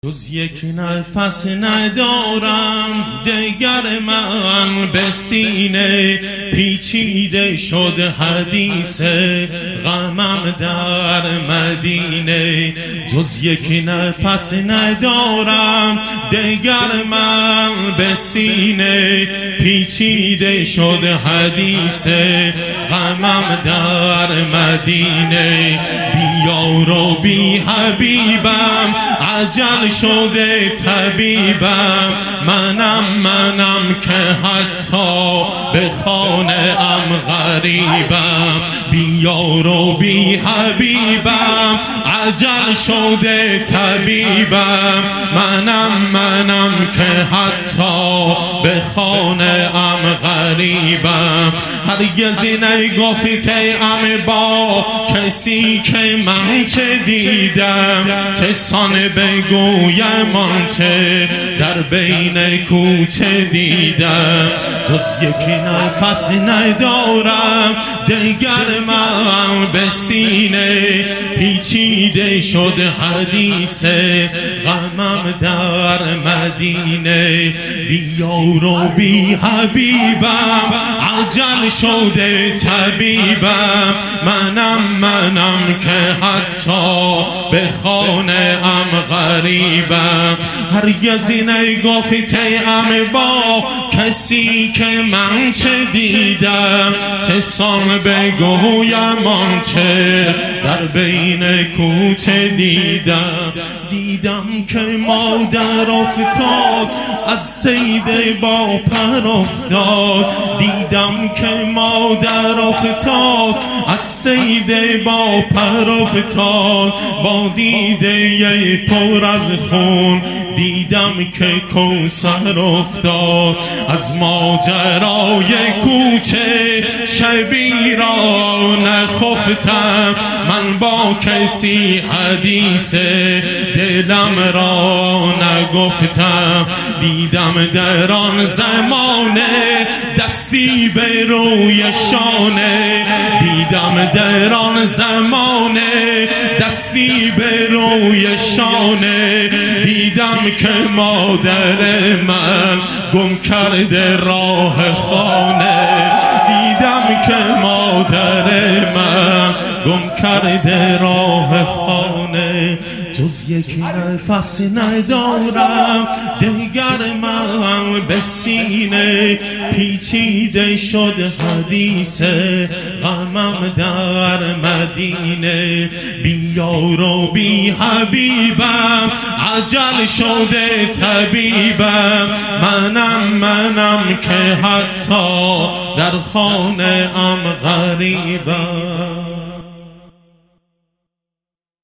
جز یک نفس ندارم دگر من به سینه پیچیده شد حدیث غمم در مدینه. جز یک نفس ندارم دگر من به سینه پیچیده شد حدیث غمم در مدینه. بی یار و بی حبیبم عجل شده طبیبم، منم که حتی به خانه ام غریبم. بی یار و بی حبیبم عجل شده طبیبم، منم که حتی به خانه ام غریبم. هرگز نگفته ام با کسی که من چه دیدم، چه سان بگویم آنچه در بین کوچه دیدم. جز یک نفس ندارم دگر من به سینه پیچیده شد حدیث غمم در مدینه. بی یار و بی حبیبم عجل شده طبیبم، منم که حتی به خانه ام غریبم. هرگز نگفته ام با کسی که من چه دیدم، چه سان بگویم آنچه در بین کوچه دیدم. دیدم که مادر افتاد از صید با پر افتاد، دیدم که مادر افتاد از صید با پر افتاد. با دیده پر از خون دیدم که کوثر افتاد. از ماجرای کوچه شبی را نخفتم، من با کسی حدیث دلم را نگفتم. دیدم در آن زمانه دستی به روی شانه، دیدم در آن زمانه دستی به روی شانه. دیدم که مادر من گم کرده راه خانه، دیدم که مادر من گم کرده راه خانه. جز یک نفس ندارم دگر من به سینه پیچیده شد حدیث غمم در مدینه. بی یار و بی حبیبم عجل شده طبیبم، منم که حتی در خانه ام غریبم.